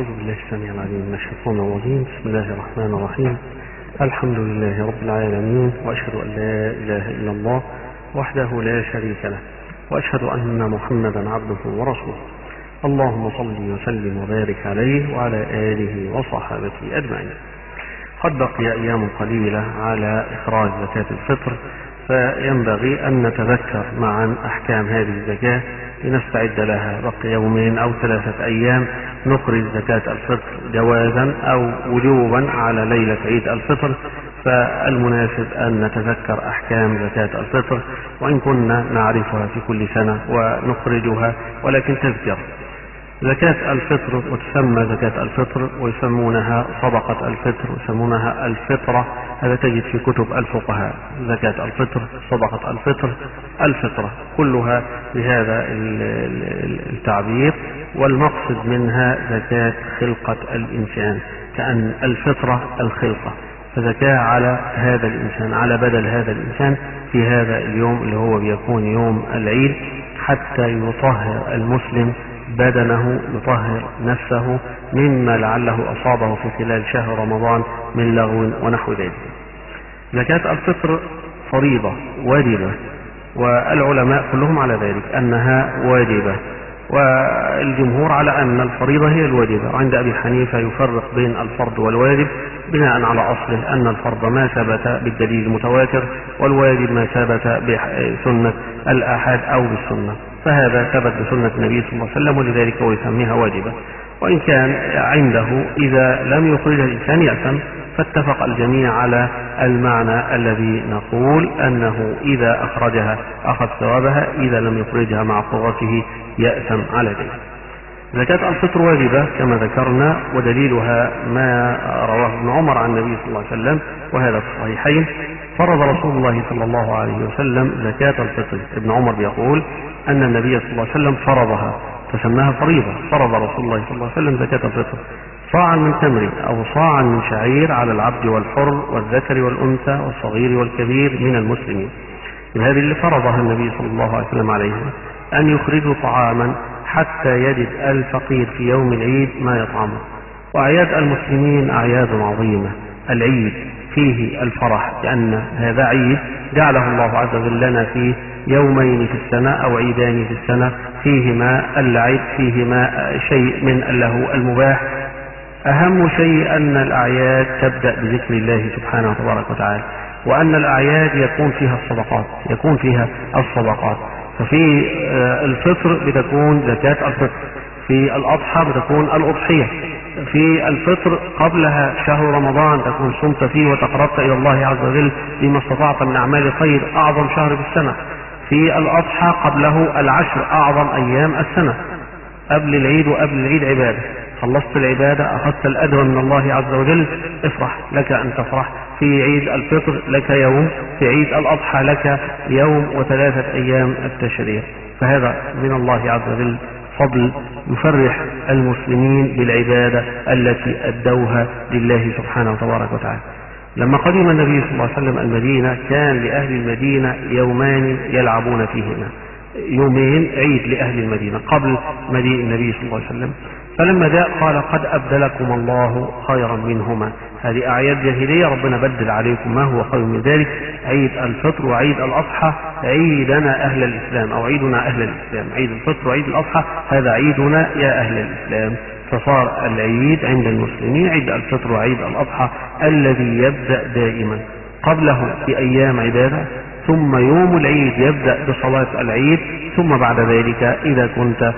أعوذ بالله السميع العليم من الشيطان الرجيم. بسم الله الرحمن الرحيم. الحمد لله رب العالمين، وأشهد أن لا إله إلا الله وحده لا شريك له، وأشهد أن محمدا عبده ورسوله. اللهم صل وسلم وبارك عليه وعلى آله وصحابته أجمعين. قد بقي أيام قليلة على إخراج زكاة الفطر، فينبغي أن نتذكر معا أحكام هذه الزكاة لنستعد لها. بقي يومين أو 3 أيام نخرج زكاة الفطر جوازا أو وجوبا على ليلة عيد الفطر، فالمناسب أن نتذكر أحكام زكاة الفطر، وإن كنا نعرفها في كل سنة ونخرجها ولكن تذكر. زكاة الفطر وتسمى زكاة الفطر، ويسمونها صدقة الفطر، ويسمونها الفطرة. هذا تجد في كتب الفقهاء. زكاة الفطر، صدقة الفطر، الفطرة، كلها بهذا التعبير. والمقصد منها زكاة خلقة الإنسان، كأن الفطرة الخلقة، فزكاة على هذا الإنسان، على بدل هذا الإنسان في هذا اليوم اللي هو بيكون يوم العيد، حتى يطهر المسلم بدنه، يطهر نفسه مما لعله أصابه في خلال شهر رمضان من لغو ونحو ذلك. زكاة الفطر فريضة واجبة، والعلماء كلهم على ذلك أنها واجبة، والجمهور على أن الفريضة هي الواجبة. عند أبي حنيفة يفرق بين الفرض والواجب بناء على أصله أن الفرض ما ثبت بالدليل المتواتر، والواجب ما ثبت بسنة الآحاد أو بالسنة، فهذا ثبت بسنة النبي صلى الله عليه وسلم، ولذلك هو يسميها واجبة. وإن كان عنده إذا لم يخرجها الإنسان يأثم، فاتفق الجميع على المعنى الذي نقول أنه إذا أخرجها أخذ ثوابها، إذا لم يخرجها مع قدرته يأثم على ذلك. زكاة الفطر واجبة كما ذكرنا، ودليلها ما رواه ابن عمر عن النبي صلى الله عليه وسلم، وهذا في الصحيحين. فرض رسول الله صلى الله عليه وسلم زكاة الفطر. ابن عمر يقول أن النبي صلى الله عليه وسلم فرضها، فسماها فريضة. فرض رسول الله صلى الله عليه وسلم زكاة الفطر صاعا من تمر أو صاعا من شعير على العبد والحر والذكر والأنثى والصغير والكبير من المسلمين. هذه اللي فرضها النبي صلى الله عليه وسلم عليهم، أن يخرجوا طعاما حتى يجد الفقير في يوم العيد ما يطعمه. وأعياد المسلمين أعياد عظيمة. العيد فيه الفرح، لأن هذا عيد جعله الله عز وجل لنا فيه يومين في السنة أو عيدان في السنة، فيهما اللعب، فيهما شيء من اللهو المباح. أهم شيء أن الأعياد تبدأ بذكر الله سبحانه تبارك وتعالى، وأن الأعياد يكون فيها الصدقات. ففي الفطر بتكون زكاة الفطر، في الأضحى بتكون الأضحية، في الفطر قبلها شهر رمضان تكون صمت فيه وتقربت إلى الله عز وجل بما استطعت من أعمال الخير، أعظم شهر في السنة. في الأضحى قبله العشر، أعظم أيام السنة، قبل العيد وقبل العيد عبادة. خلصت العبادة، أخذت الأجر من الله عز وجل، افرح، لك أن تفرح. في عيد الفطر لك يوم، في عيد الأضحى لك يوم، و3 أيام التشريق. فهذا من الله عز وجل فضل يفرح المسلمين بالعبادة التي أدوها لله سبحانه تبارك وتعالى. لما قدم النبي صلى الله عليه وسلم المدينة، كان لأهل المدينة يومان يلعبون فيهما، يومين عيد لأهل المدينة قبل مجيء النبي صلى الله عليه وسلم. فلما جاء قال قد أبدلكم الله خيرا منهما. هذه أعياد جاهلية، ربنا بدل عليكم ما هو خير من ذلك. عيد الفطر وعيد الأضحى عيدنا أهل الإسلام، أو عيدنا أهل الإسلام. عيد الفطر وعيد الأضحى هذا عيدنا يا أهل الإسلام. فصار العيد عند المسلمين عيد الفطر وعيد الأضحى الذي يبدأ دائما قبله بأيام عبادة، ثم يوم العيد يبدأ بصلاة العيد، ثم بعد ذلك إذا كنت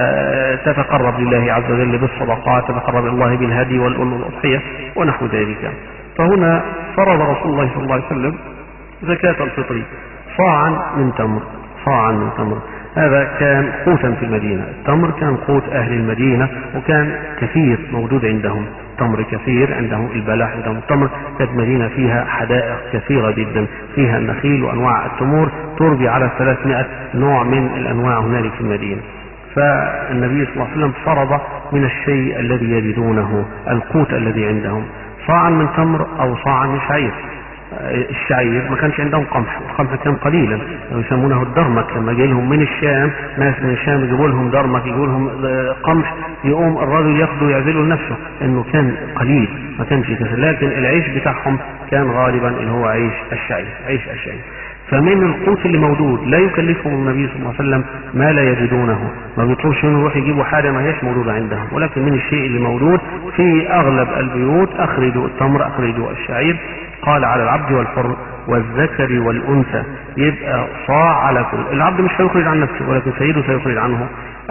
تتقرب لله عز وجل بالصدقات، تتقرب الله بالهدي والأضحية ونحو ذلك. فهنا فرض رسول الله صلى الله عليه وسلم زكاة الفطر صاعا من تمر. هذا كان قوتا في المدينة. التمر كان قوت أهل المدينة، وكان كثير موجود عندهم، تمر كثير عندهم، البلح عندهم التمر. كانت مدينة فيها حدائق كثيرة جدا، فيها النخيل وأنواع التمور تربي على 300 نوع من الأنواع هنالك في المدينة. فالنبي صلى الله عليه وسلم فرض من الشيء الذي يجدونه، القوت الذي عندهم، صاعا من تمر أو صاعا من شعير. الشعير ما كانش عندهم قمح، القمح كان قليلا يسمونه الدرمك. لما جاي لهم من الشام ناس من الشام يجيبوا لهم درمك، يجيبوا لهم قمح، يقوم الرجل ياخده يعزله لنفسه، انه كان قليل ما كانش كثير. لكن العيش بتاعهم كان غالبا اللي هو عيش الشعير، عيش الشعير. فمن القوت اللي موجود لا يكلفهم النبي صلى الله عليه وسلم ما لا يجدونه، ما بيطلبش منه يروح يجيبوا حاجه ما هيش موجوده عندهم، ولكن من الشيء اللي موجود في اغلب البيوت اخرجوا التمر، اخرجوا الشعير. قال على العبد والحر والذكر والانثى، يبقى صاع على كل. العبد مش هيخرج عن نفسه ولكن سيده سيخرج عنه.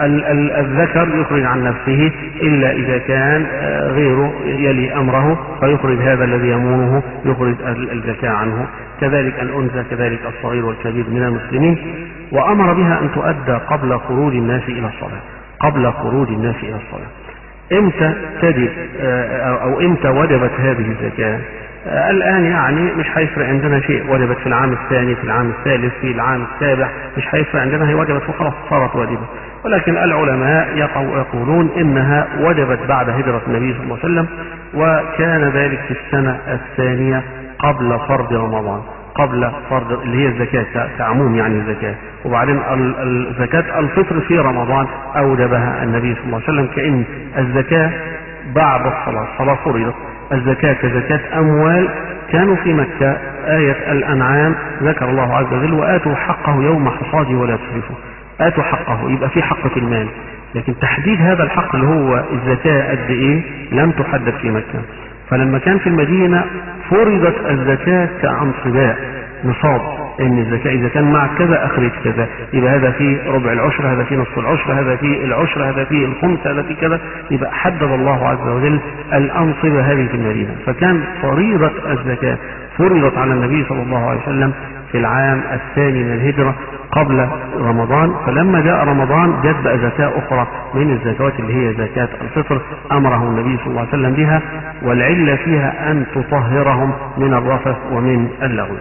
الذكر يخرج عن نفسه إلا إذا كان غيره يلي أمره فيخرج هذا الذي يمونه، يخرج الزكاة عنه. كذلك الأنثى، كذلك الصغير والكبير من المسلمين. وأمر بها أن تؤدى قبل خروج الناس إلى الصلاة، قبل خروج الناس إلى الصلاة. إمتى تجب أو إمتى وجبت هذه الزكاة؟ الآن يعني مش هيفرق عندنا شيء، وجبت في العام الثاني، في العام الثالث، في العام السابع، مش هيفرق عندنا، هي وجبت وخلاص صارت واجبة. ولكن العلماء يقولون إنها وجبت بعد هجرة النبي صلى الله عليه وسلم، وكان ذلك في السنة الثانية قبل فرض رمضان، قبل فرض اللي هي الزكاة كعموم يعني الزكاة. وبعدين الزكاة الفطر في رمضان أوجبها النبي صلى الله عليه وسلم، كأن الزكاة بعد الصلاة، الصلاة فرضت. الزكاة كزكاة أموال كانوا في مكة، آية الأنعام ذكر الله عز وجل وآتوا حقه يوم حصاده ولا تسرفوا. آتوا حقه يبقى في حق في المال، لكن تحديد هذا الحق اللي هو الزكاة قد إيه لم تحدد في مكة. فلما كان في المدينة فرضت الزكاة كأنصباء نصاب، ان الزكاة اذا كان معك كذا اخرج كذا، يبقى هذا في ربع العشر، هذا في نصف العشر، هذا في العشر، هذا في الخمس، هذا في كذا. يبقى حدد الله عز وجل الانصبة هذه في المدينة. فكان فريضة الزكاة فرضت على النبي صلى الله عليه وسلم في العام الثاني من الهجرة قبل رمضان. فلما جاء رمضان جاءت بقى زكاة أخرى من الزكوات اللي هي زكاة الفطر، أمره النبي صلى الله عليه وسلم بها، والعلة فيها أن تطهرهم من الرفث ومن اللغو.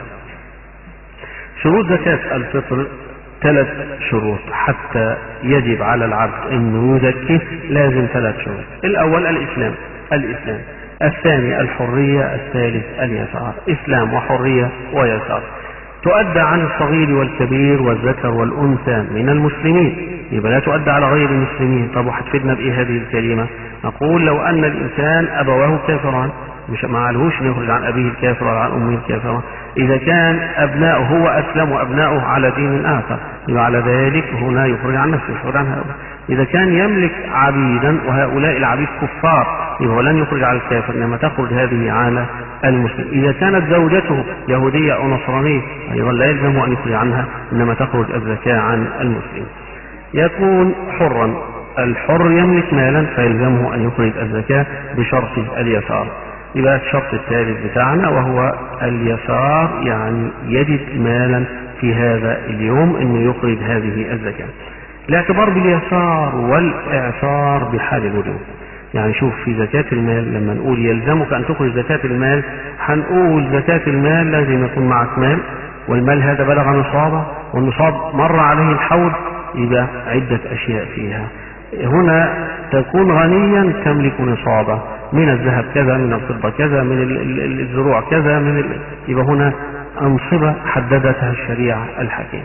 شروط زكاة الفطر 3 شروط حتى يجب على العبد أن يزكيه، لازم 3 شروط. الأول الإسلام، الثاني الحرية، الثالث اليسار. إسلام وحرية ويسار. تؤدى عن الصغير والكبير والذكر والأنثى من المسلمين، يبقى لا تؤدى على غير المسلمين. طب وهتفيدنا بإيه هذه الكلمة؟ نقول لو أن الإنسان أبواه كافران، مش ما عليهوش يخرج عن أبيه الكافر ولا عن أمه الكافرة. إذا كان أبناؤه هو أسلم وأبناؤه على دين آخر، يبقى على ذلك هنا يخرج عن نفسه، يخرج عن هؤلاء. إذا كان يملك عبيدا وهؤلاء العبيد كفار، يبقى لن يخرج على الكافر، إنما تخرج هذه على المسلم. إذا كانت زوجته يهودية أو نصرانية أيضا لا يلزم أن يخرج عنها، إنما تخرج الزكاة عن المسلم. يكون حرا، الحر يملك مالا فيلزمه أن يخرج الزكاة بشرط اليسار. يبقى الشرط الثالث بتاعنا وهو اليسار، يعني يجد مالا في هذا اليوم انه يخرج هذه الزكاة. الاعتبار باليسار والاعثار بحال الوجوب. يعني شوف في زكاة المال لما نقول يلزمك ان تخرج زكاة المال، هنقول زكاة المال لازم يكون معك مال، والمال هذا بلغ نصابه، والنصاب مر عليه الحول، يبقى عدة اشياء فيها. هنا تكون غنيا تملك نصابه، من الذهب كذا، من الفضة كذا، من الزروع كذا، يبقى هنا أنصبة حددتها الشريعة الحكيم.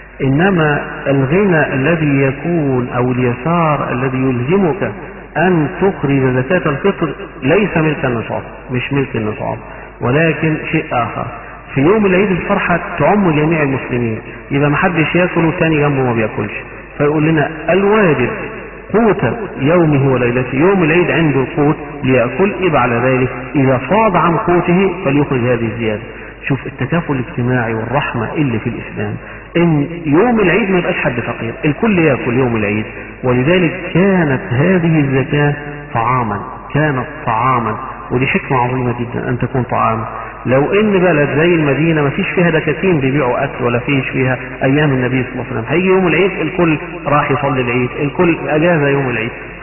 إنما الغنى الذي يكون أو اليسار الذي يلزمك أن تخرج زكاة الفطر ليس ملك النصاب، مش ملك النصاب، ولكن شيء آخر. في يوم العيد الفرحة تعم جميع المسلمين، يبقى محدش يأكل وثاني جنبه ما بيأكلش، فيقول لنا الواجب قوت يومه وليلته، يوم العيد عنده قوت ليأكل، يبقى على ذلك إذا فاض عن قوته فليخرج هذه الزيادة. شوف التكافل الاجتماعي والرحمة اللي في الإسلام، إن يوم العيد ما يبقاش حد فقير، الكل يأكل يوم العيد. ولذلك كانت هذه الزكاة طعاما، كانت طعاما، ودي حكمة عظيمة جدا أن تكون طعاما. لو ان بلد زي المدينة ما فيش فيها دكاكين بيبيعوا اكل ولا فيش فيها ايام النبي صلى الله عليه وسلم، هيجي يوم العيد الكل راح يصلي العيد، الكل اجازة يوم العيد،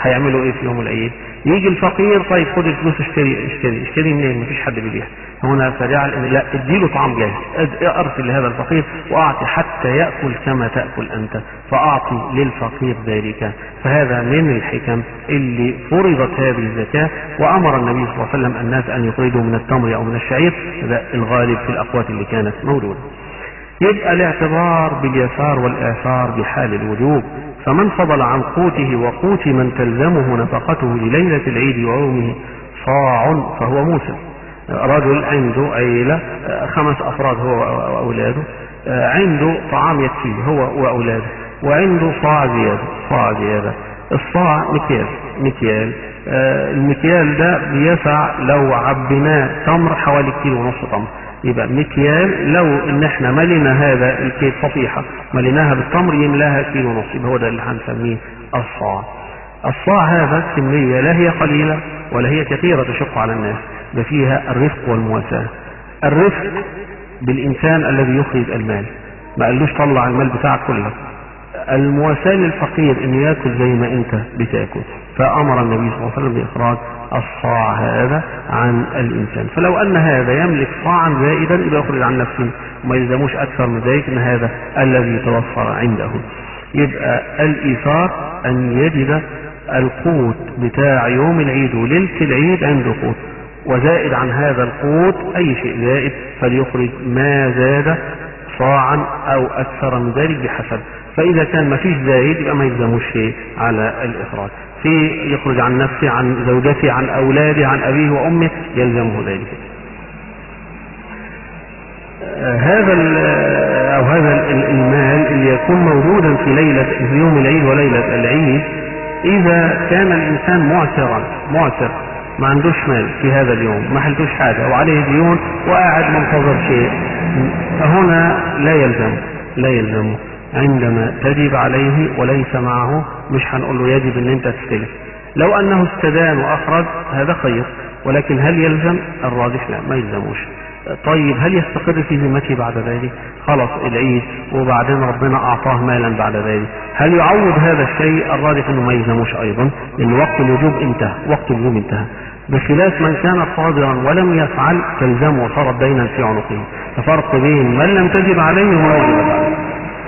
هيعملوا ايه في يوم العيد؟ يجي الفقير طيب خد الفلوس اشتري منين؟ مفيش حد بيبيع هنا، فجعل ان لا اديله طعام جاهز، ارسل لهذا الفقير واعطي حتى ياكل كما تاكل انت، فاعطي للفقير ذلك. فهذا من الحكم اللي فرضت هذه الزكاه، وامر النبي صلى الله عليه وسلم الناس ان يخرجوا من التمر او من الشعير، هذا الغالب في الاقوات اللي كانت موجوده. يبقى الاعتبار باليسار والآثار بحال الوجوب، فمن فضل عن قوته وقوت من تلزمه نفقته لليلة العيد ويومه صاع فهو موسم. رجل عنده عيلة 5 أفراد هو وأولاده، عنده طعام يكفيه هو وأولاده، وعنده صاع زيادة. الصاع مكيال، المكيال ده بيسع لو عبناه تمر حوالي 1.5 كيلو تمر، يبقى مكيال. لو ان احنا ملينا هذا الكيس صفيحة مليناها بالتمر يملاها 1.5 كيلو، يبقى هو ده اللي هنسميه الصاع. الصاع هذا كمية لا هي قليلة ولا هي كثيرة تشق على الناس، ده فيها الرفق والمواساة. الرفق بالإنسان الذي يخرج المال، ما قالوش طلع المال بتاعك كله. المواساة للفقير انه ياكل زي ما انت بتاكل، فامر النبي صلى الله عليه وسلم باخراج الصاع هذا عن الانسان. فلو ان هذا يملك صاعا زائدا يبقى يخرج عن نفسه وما يلزموش اكثر من ذلك، ان هذا الذي يتوفر عنده. يبقى الايثار ان يجد القوت بتاع يوم العيد وليلة العيد عنده قوت، وزائد عن هذا القوت اي شيء زائد فليخرج ما زاد صاعا او اكثر من ذلك بحسب. فاذا كان ما فيش زائد يبقى ما يلزموش شيء على الاخراج. في يخرج عن نفسه، عن زوجته، عن اولاده، عن ابيه وامه، يلزمه ذلك. هذا المال اللي يكون موجودا في يوم العيد وليلة العيد، اذا كان الانسان معسر ما عندوش مال في هذا اليوم، ما حلتوش حاجة وعليه ديون وقاعد منتظر شيء، هنا لا يلزمه عندما تجب عليه وليس معه، مش هنقول له يجب ان انت تستلف. لو انه استدان واخرج هذا خير، ولكن هل يلزم؟ الراجح لا، ما يلزموش. طيب هل يستقر في ذمته بعد ذلك؟ خلاص العيد وبعدين ربنا اعطاه مالا بعد ذلك، هل يعوض هذا الشيء؟ الراجح انه ما يلزموش ايضا، لان وقت الوجوب انتهى، بخلاف من كان صادرا ولم يفعل تلزمه وصارت دينا في عنقه. ففرق بين من لم تجب عليه ومن وجبت عليه.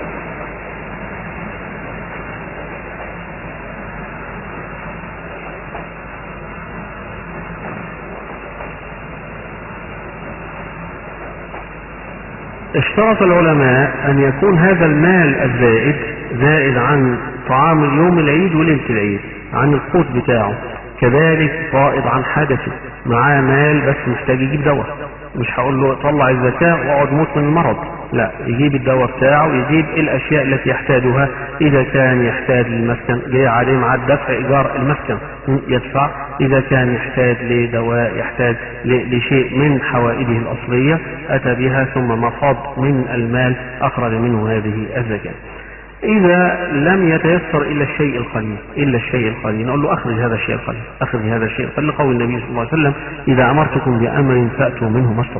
اشترط العلماء أن يكون هذا المال الزائد زائد عن طعام اليوم العيد وليلة العيد، عن القوت بتاعه، كذلك فائض عن حدثه، معاه مال بس محتاج يجيب دواء، مش هقول له طلع الزكاة واقعد موت من المرض، لا، يجيب الدواء بتاعه، يجيب الأشياء التي يحتاجها. إذا كان يحتاج للمسكن جاي عليه مع دفع إيجار المسكن يدفع، إذا كان يحتاج لدواء، يحتاج لشيء من حوائجه الأصلية أتى بها، ثم ما فاض من المال أخرج منه هذه الزكاة. إذا لم يتيسر إلا الشيء القليل نقول له أخرج هذا الشيء القليل، لقول النبي صلى الله عليه وسلم: إذا أمرتكم بأمر فأتوا منه ما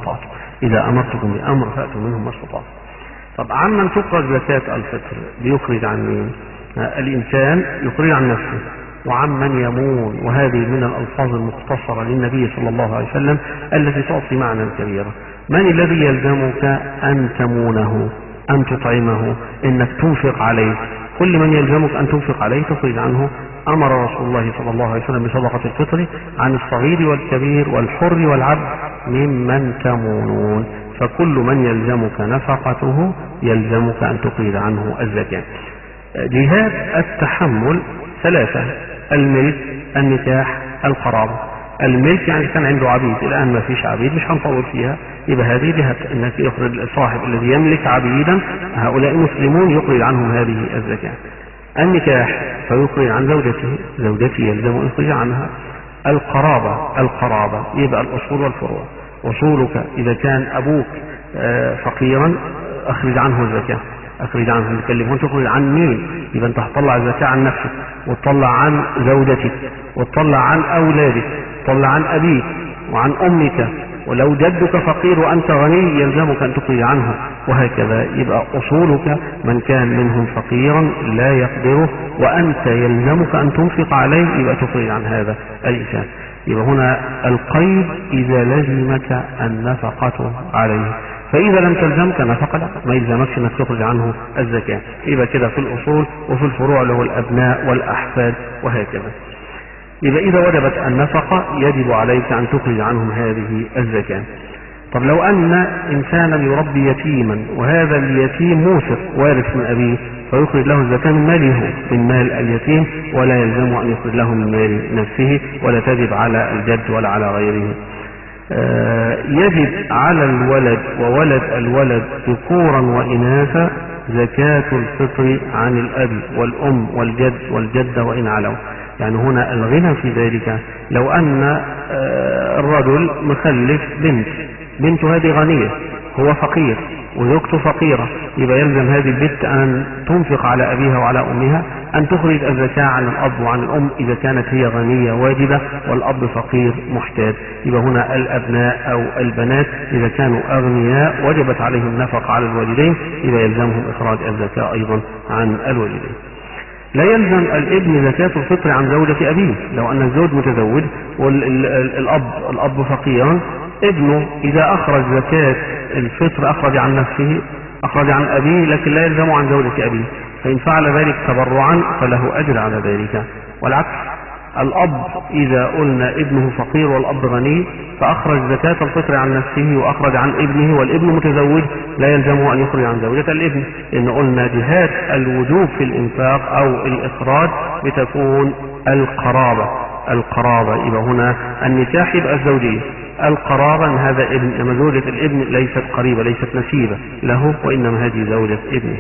استطعتم. طب عمن تخرج زكاة الفطر بيخرج عن مين؟ الإنسان يخرج عن نفسه وعمن يمون، وهذه من الألفاظ المختصرة للنبي صلى الله عليه وسلم التي تعطي معنى كبيرا. من الذي يلزمك أن تمونه، أن تطعمه، إنك تنفق عليه؟ كل من يلزمك أن تنفق عليه تخرج عنه. أمر رسول الله صلى الله عليه وسلم بصدقة الفطر عن الصغير والكبير والحر والعبد ممن تمونون، فكل من يلزمك نفقته يلزمك أن تخرج عنه الزكاة. جهات التحمل 3: الملك، النكاح، القرابة. الملك يعني كان عنده عبيد، الآن ما فيش عبيد، مش هنطول فيها، يبقى هذه جهة انك يخرج الصاحب الذي يملك عبيدا، هؤلاء مسلمون يخرج عنهم هذه الزكاة. النكاح فيخرج عن زوجته يلزم أن يخرج عنها. القرابة يبقى الأصول والفروع. أصولك إذا كان أبوك فقيرا أخرج عنه الزكاة، يكلفون تخرج عن مين؟ يبقى أنت هتطلع الزكاة عن نفسك، وتطلع عن زوجتك، وتطلع عن أولادك، وتطلع عن أبيك وعن أمك ولو جدك فقير وأنت غني يلزمك أن تخرج عنه، وهكذا. يبقى أصولك من كان منهم فقيرا لا يقدره وأنت يلزمك أن تنفق عليه، يبقى تخرج عن هذا الإنسان. يبقى هنا القيد إذا لزمك النفقة عليه، فإذا لم تلزمك نفقة لا، ما يلزمكش أنك تخرج عنه الزكاة. يبقى كده في الأصول وفي الفروع اللي هو الأبناء والأحفاد وهكذا. يبقى إذا وجبت النفقة يجب عليك أن تخرج عنهم هذه الزكاة. طب لو أن إنسانا يربي يتيما وهذا اليتيم موسر وارث من أبيه، فيخرج له الزكاة من ماله، من مال اليتيم، ولا يلزمه أن يخرج له من مال نفسه، ولا تجب على الجد ولا على غيره. يجب على الولد وولد الولد ذكورا وإناثا زكاة الفطر عن الأب والأم والجد والجدة وإن علوا. يعني هنا الغنى في ذلك لو أن الرجل مخلف بنت هذه غنية، هو فقير وزوجته فقيرة، يبقى يلزم هذه البنت أن تنفق على أبيها وعلى أمها، أن تخرج الزكاة عن الأب وعن الأم إذا كانت هي غنية واجبة والأب فقير محتاج. يبقى هنا الأبناء أو البنات إذا كانوا أغنياء وجبت عليهم نفقة على الوالدين، يبقى يلزمهم إخراج الزكاة أيضا عن الوالدين. لا يلزم الابن زكاة الفطر عن زوجة أبيه، لو أن الزوج متزوج والأب فقيرا، ابنه إذا أخرج زكاة الفطر أخرج عن نفسه، أخرج عن أبيه، لكن لا يلزم عن زوجة أبيه، فإن فعل ذلك تبرعا فله أجر على ذلك. والعكس، الأب إذا قلنا ابنه فقير والأب غني فأخرج زكاة الفطر عن نفسه وأخرج عن ابنه والابن متزوج، لا يلزمه أن يخرج عن زوجة الابن، إن قلنا جهات الوجوب في الإنفاق أو الإخراج بتكون القرابة. يبقى هنا النكاح يبقى الزوجية، القرابة ان هذا ابن، اما زوجة الابن ليست قريبة ليست نسيبة له، وإنما هذه زوجة ابنه.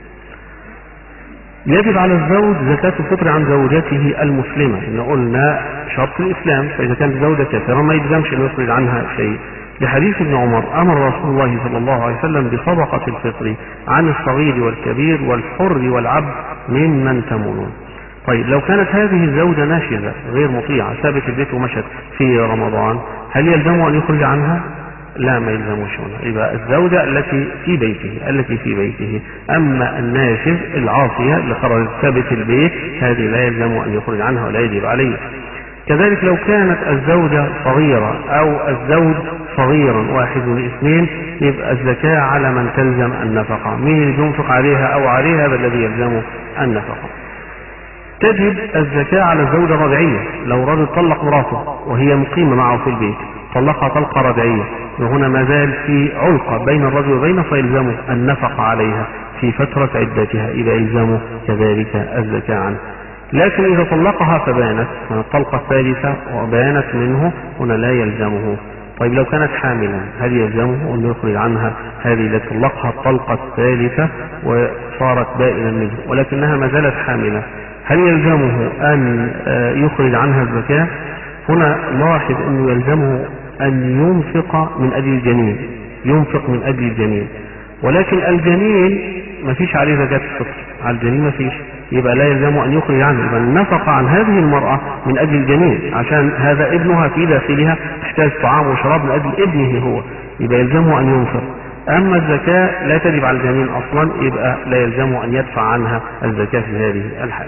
يجب على الزوج زكاة الفطر عن زوجته المسلمة، إن قلنا شرط الإسلام، فإذا كانت زوجة كافرة ما يلزمش أن يخرج عنها شيء. لحديث ابن عمر أمر رسول الله صلى الله عليه وسلم بصدقة الفطر عن الصغير والكبير والحر والعبد ممن تمنون. طيب لو كانت هذه الزوجة ناشزة غير مطيعة سابت البيت ومشت في رمضان، هل يلزمه أن يخرج عنها؟ لا، ما يلزموش هنا. يبقى الزوجة التي في بيته، أما الناشز العاصية اللي خرجت سابت البيت هذه لا يلزمه أن يخرج عنها ولا يجب عليه. كذلك لو كانت الزوجة صغيرة أو الزوج صغيرا واحد من اثنين، يبقى الزكاة على من تلزم النفقة، مين ينفق عليها أو عليها هذا الذي يلزمه النفقة. تجب الزكاة على الزوجة الرجعية، لو رجل طلق مراته وهي مقيمة معه في البيت طلقها طلقة رجعية، وهنا ما زال في علقة بين الرجل وبينه، فيلزمه النفقة عليها في فترة عدتها، إذا يلزمه كذلك الزكاة عنه. لكن إذا طلقها فبانت من الطلقة الثالثة وبانت منه، هنا لا يلزمه. طيب لو كانت حاملا هل يلزمه أن يخرج عنها هذه التي طلقها الطلقة الثالثة وصارت بائنا منه ولكنها ما زالت حاملة، هل يلزمه أن يخرج عنها الزكاة؟ هنا لاحظ أنه يلزمه أن ينفق من أجل الجنين، ولكن الجنين ما فيش عليه زكاة الفطر، على الجنين ما فيش، يبقى لا يلزمه أن يخرج عنه. يبقى النفقة عن هذه المرأة من أجل الجنين، عشان هذا ابنها في داخلها يحتاج طعام وشراب من أجل ابنه هو، يبقى يلزمه أن ينفق. أما الزكاة لا تجب على الجنين أصلا، يبقى لا يلزمه أن يدفع عنها الزكاة في هذه الحالة.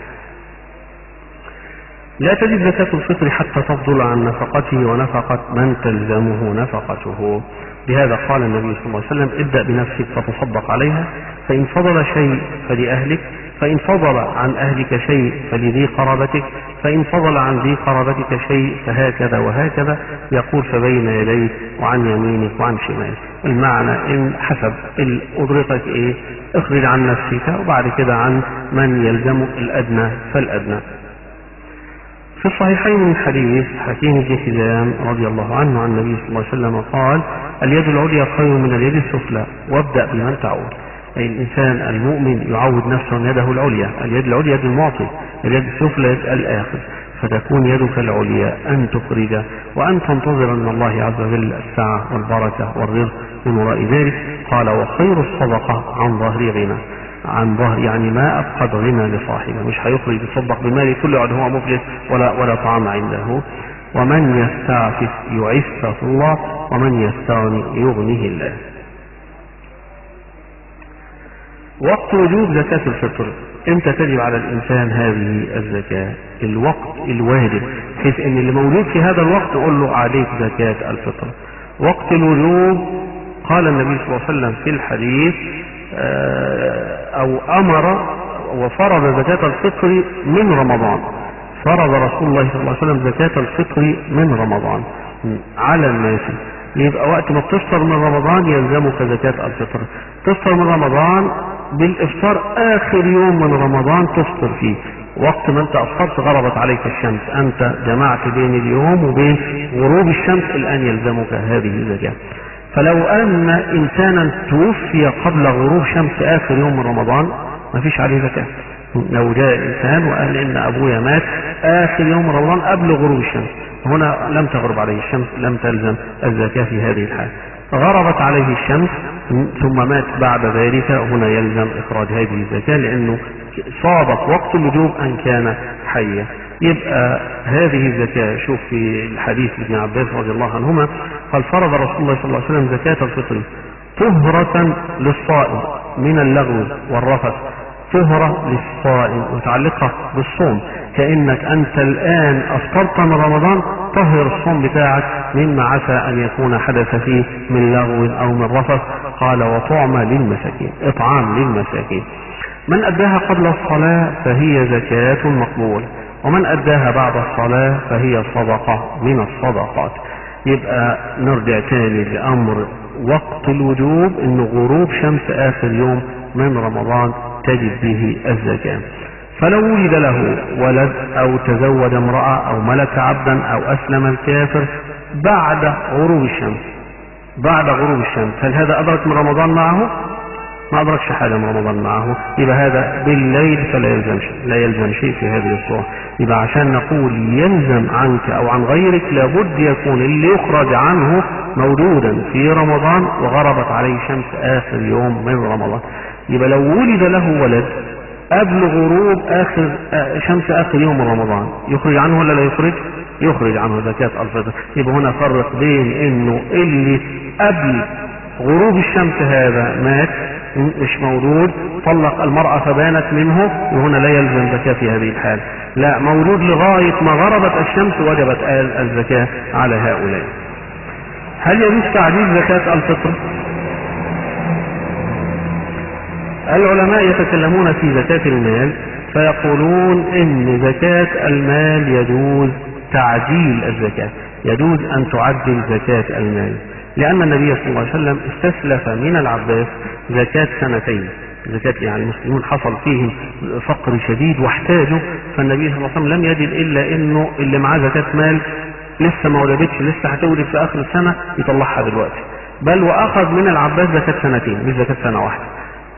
لا تجب زكاة الفطر حتى تفضل عن نفقته ونفقة من تلزمه نفقته. بهذا قال النبي صلى الله عليه وسلم: ابدأ بنفسك فتصدق عليها، فإن فضل شيء فلأهلك، فإن فضل عن أهلك شيء فلذي قرابتك، فإن فضل عن ذي قرابتك شيء فهكذا وهكذا، يقول فبين يديك وعن يمينك وعن شمالك. المعنى إن حسب أدركك اخرج عن نفسك وبعد كده عن من يلزم الأدنى فالأدنى. في الصحيحين من حديث حكيم بن حزام رضي الله عنه عن النبي صلى الله عليه وسلم قال: اليد العليا خير من اليد السفلى، وابدأ بمن تعود. أي الإنسان المؤمن يعود نفسه يده العليا، اليد العليا يد المعطي، اليد السفلى يد الآخذ، فتكون يدك العليا أن تخرج وأن تنتظر من الله عز وجل السعة والبركة والرزق من وراء ذلك. قال: وخير الصدقة عن ظهر غنى، عن ظهر يعني ما أفقد غنى لصاحبه، مش هيخرج يتصدق بماله كله يقعد هو مفلس ولا طعام عنده. ومن يستعفف يعفه الله ومن يستغني يغنيه الله. وقت وجوب زكاة الفطر، امتى تجب على الانسان هذه الزكاة؟ الوقت الواجب، بحيث ان اللي موجود في هذا الوقت يقول له عليك زكاة الفطر. وقت الوجوب قال النبي صلى الله عليه وسلم في الحديث او امر وفرض زكاة الفطر من رمضان. فرض رسول الله صلى الله عليه وسلم زكاة الفطر من رمضان على الناس. يبقى وقت ما بتفطر من رمضان يلزمك زكاة الفطر. تفطر من رمضان بالافطار اخر يوم من رمضان تفطر فيه، وقت ما انت افطرت غربت عليك الشمس، انت جمعت بين اليوم وبين غروب الشمس، الان يلزمك هذه الزكاة. فلو ان انسانا توفي قبل غروب شمس اخر يوم من رمضان ما فيش عليه زكاة. لو جاء انسان وقال ان ابويا مات اخر يوم رمضان قبل غروب الشمس، هنا لم تغرب عليه الشمس، لم تلزم الزكاة في هذه الحالة. غربت عليه الشمس ثم مات بعد ذلك، هنا يلزم اخراج هذه الزكاة لانه صادف وقت الوجوب ان كان حيا. يبقى هذه الزكاة، شوف في الحديث ابن عباس رضي الله عنهما قال فرض رسول الله صلى الله عليه وسلم زكاة الفطر طهرة للصائم من اللغو والرفث. طهرة للصائم متعلقة بالصوم، كأنك أنت الآن أفطرت من رمضان، طهر الصوم بتاعك مما عسى أن يكون حدث فيه من لغو أو من رفث. قال وطعم للمساكين، إطعام للمساكين. من أداها قبل الصلاة فهي زكاة مقبولة، ومن أداها بعد الصلاة فهي صدقة من الصدقات. يبقى نرجع تاني لأمر وقت الوجوب، إن غروب شمس آخر يوم من رمضان تجب به الزكاة. فلو ولد له ولد أو تزوج امرأة أو ملك عبدا أو أسلم الكافر بعد غروب الشمس، بعد غروب الشمس، هل هذا أدرك من رمضان معه؟ ما أدركش حاجة من رمضان معه، يبقى هذا بالليل فلا يلزم شيء في هذه الصورة. يبقى عشان نقول يلزم عنك أو عن غيرك لابد يكون اللي يخرج عنه موجودا في رمضان وغربت عليه شمس آخر يوم من رمضان. يبقى لو ولد له ولد قبل غروب شمس آخر يوم من رمضان يخرج عنه ولا لا يخرج؟ يخرج عنه زكاة الفطر. يبقى هنا فرق بين انه اللي قبل غروب الشمس هذا مات مش مولود، طلق المرأة فبانت منه، وهنا لا يلزم زكاة في هذه الحال. لا، مولود لغاية ما غربت الشمس وجبت الزكاة على هؤلاء. هل يجوز تعجيل زكاة الفطر؟ العلماء يتكلمون في زكاة المال فيقولون ان زكاة المال يجوز تعجيل الزكاة، يجوز ان تعجل زكاة المال، لأن النبي صلى الله عليه وسلم استسلف من العباس زكاة سنتين. زكاة يعني المسلمون حصل فيهم فقر شديد واحتاجوا، فالنبي صلى الله عليه وسلم لم يجد إلا إنه اللي معاه زكاة مال لسه ما ولدتش، لسه هتولد في آخر السنة يطلعها دلوقتي، بل وأخذ من العباس زكاة سنتين مش زكاة سنة واحدة.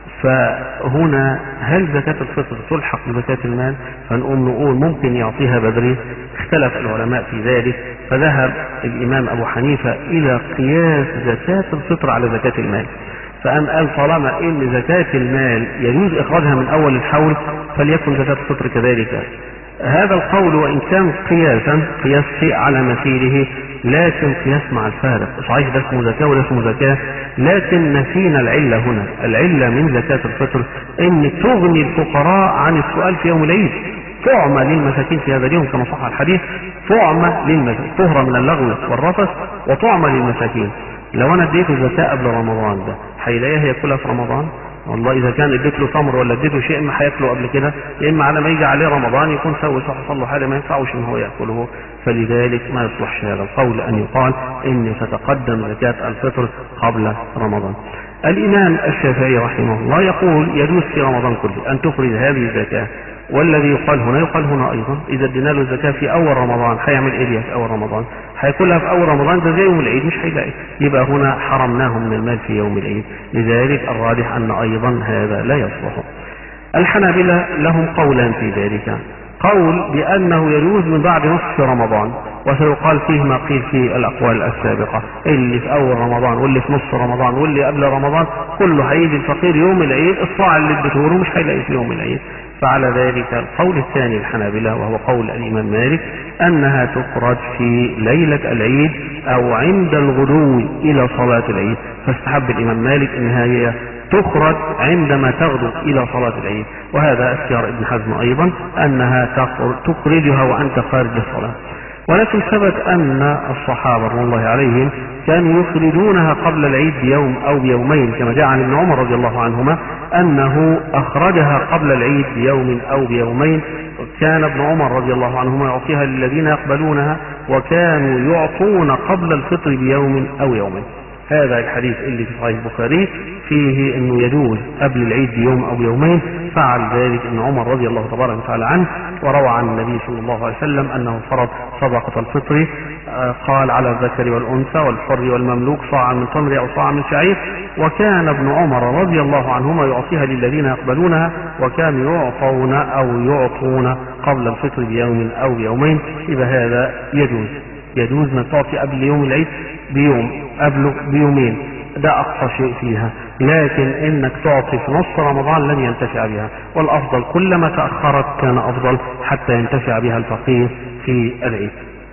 فهنا هل زكاة الفطر تلحق بزكاة المال؟ فنقول ممكن يعطيها بدري. اختلف العلماء في ذلك، فذهب الإمام أبو حنيفة إلى قياس زكاة الفطر على زكاة المال، فقام قال طالما إن زكاة المال يجوز إخراجها من أول الحول فليكن زكاة الفطر كذلك. هذا القول وإن كان قياس شيء على مثيله، لكن قياس مع الفارق، صحيح ده اسمه زكاة وده اسمه زكاة، لكن نسينا العلة هنا. العلة من زكاة الفطر ان تغني الفقراء عن السؤال في يوم العيد، طعمة للمساكين في هذا اليوم كما صح الحديث، طعمة للمساكين، طهرة من اللغو والرفث وطعمة للمساكين. لو انا اديته زكاة قبل رمضان ده هيلاقيها ياكلها في رمضان؟ والله اذا كان اديت له تمر ولا اديته شيء ما هياكله قبل كده، يا اما على ما يجي عليه رمضان يكون سوى حصل له حاجه ما ينفعوش ان هو ياكله. فلذلك ما يصلحش هذا القول ان يقال ان تتقدم زكاة الفطر قبل رمضان. الامام الشافعي رحمه الله يقول يجوز في رمضان كله ان تخرج هذه الزكاة، والذي يقال هنا ايضا اذا ادينا له الزكاة في اول رمضان هيعمل ايه في اول رمضان؟ هياكلها في اول رمضان، ده زي يوم العيد مش هيلاقي، يبقى هنا حرمناه من المال في يوم العيد. لذلك الراجح ان ايضا هذا لا يصلح. الحنابلة لهم قولان في ذلك، قول بانه يجوز من بعد نصف رمضان، وسيقال فيه ما قيل في الاقوال السابقة، اللي في اول رمضان واللي في نصف رمضان واللي قبل رمضان كله هيجي الفقير يوم العيد الصاع اللي اديته له مش هيلاقي في يوم العيد. فعلى ذلك القول الثاني الحنابلة وهو قول الإمام مالك أنها تخرج في ليلة العيد أو عند الغدو إلى صلاة العيد. فاستحب الإمام مالك أنها هي تخرج عندما تغدو إلى صلاة العيد، وهذا اختيار ابن حزم أيضا أنها تخرجها وأنت خارج الصلاة. ولكن ثبت أن الصحابة رضي الله عليهم كانوا يخرجونها قبل العيد بيوم أو بيومين، كما جاء عن ابن عمر رضي الله عنهما أنه أخرجها قبل العيد بيوم أو بيومين. كان ابن عمر رضي الله عنهما يعطيها للذين يقبلونها، وكانوا يعطون قبل الفطر بيوم أو يومين. هذا الحديث اللي في صحيح البخاري فيه انه يجوز قبل العيد بيوم او يومين، فعل ذلك ابن عمر رضي الله تبارك وتعالى عنه، وروى عن النبي صلى الله عليه وسلم انه فرض صدقة الفطر، قال على الذكر والانثى والحر والمملوك صاعا من تمر او صاعا من شعير. وكان ابن عمر رضي الله عنهما يعطيها للذين يقبلونها، وكانوا يعطون او يعطون قبل الفطر بيوم او بيومين. اذا هذا يجوز انك تعطي قبل يوم العيد بيوم، قبله بيومين، ده أقصى شيء فيها. لكن إنك تعطي في نص رمضان لن ينتفع بها، والأفضل كلما تأخرت كان أفضل حتى ينتفع بها الفقير في العيد.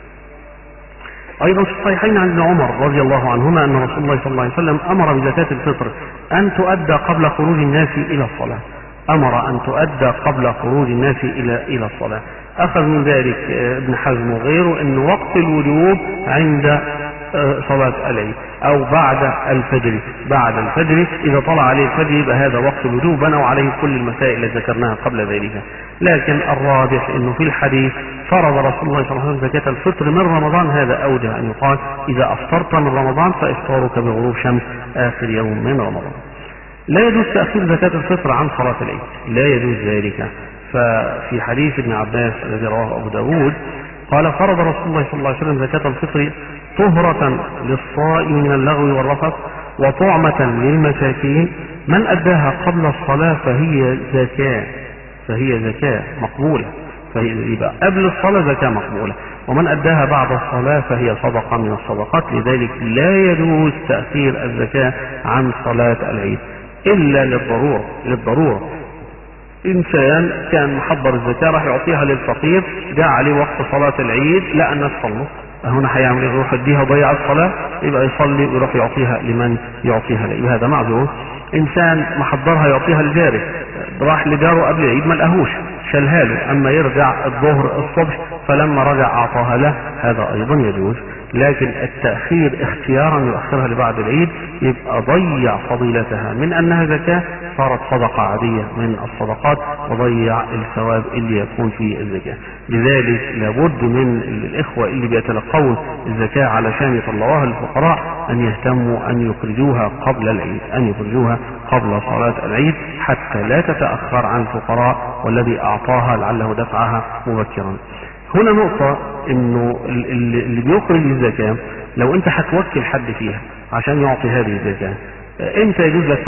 أيضا في الصحيحين عن ابن عمر رضي الله عنهما أن رسول الله صلى الله عليه وسلم أمر بزكاة الفطر أن تؤدى قبل خروج الناس إلى الصلاة، أمر أن تؤدى قبل خروج الناس إلى الصلاة. أخذ من ذلك ابن حزم وغيره أن وقت الوجوب عند صلاة العيد أو بعد الفجر. بعد الفجر إذا طلع عليه الفجر يبقى هذا وقت الوجوب، بنوا عليه كل المسائل التي ذكرناها قبل ذلك. لكن الراجح أنه في الحديث فرض رسول الله صلى الله عليه وسلم زكاة الفطر من رمضان، هذا أوجه أن يقال إذا أفطرت من رمضان فإفطارك بغروب شمس آخر يوم من رمضان. لا يجوز تأخير زكاة الفطر عن صلاة العيد، لا يجوز ذلك. ففي حديث ابن عباس الذي رواه أبو داود قال فرض رسول الله صلى الله عليه وسلم زكاة الفطر طهرة للصائم من اللغو والرفث وطعمة للمساكين، من أداها قبل الصلاة فهي زكاة مقبولة، يبقى قبل الصلاة زكاة مقبولة، ومن أداها بعد الصلاة فهي صدقة من الصدقات. لذلك لا يجوز تأخير الزكاة عن صلاة العيد إلا للضرورة. إنسان كان محضر الزكاة راح يعطيها للفقير، جاء عليه وقت صلاة العيد لا الناس صلوا، هنا هيعمل يروح يديها وضيع الصلاة، يبقى يصلي ويروح يعطيها لمن يعطيها له، هذا معذور. إنسان محضرها يعطيها لجاره، راح لجاره قبل العيد ما لقاهوش شالها له، أما يرجع الظهر الصبح فلما رجع أعطاها له، هذا أيضا يجوز. لكن التأخير اختيارا يؤخرها لبعد العيد يبقى ضيع فضيلتها من أنها زكاة، صارت صدقة عادية من الصدقات، وضيع الثواب اللي يكون في الزكاة. لذلك لابد من الإخوة اللي بيتلقون الزكاة علشان يطلعوها للفقراء أن يهتموا أن يخرجوها قبل العيد، أن يخرجوها قبل صلاة العيد حتى لا تتأخر عن الفقراء والذي أعطاها لعله دفعها مبكرا. هنا نقطة انه اللي بيخرج الزكاة لو انت هتوكل حد فيها عشان يعطي هذه الزكاة، انت يجوز لك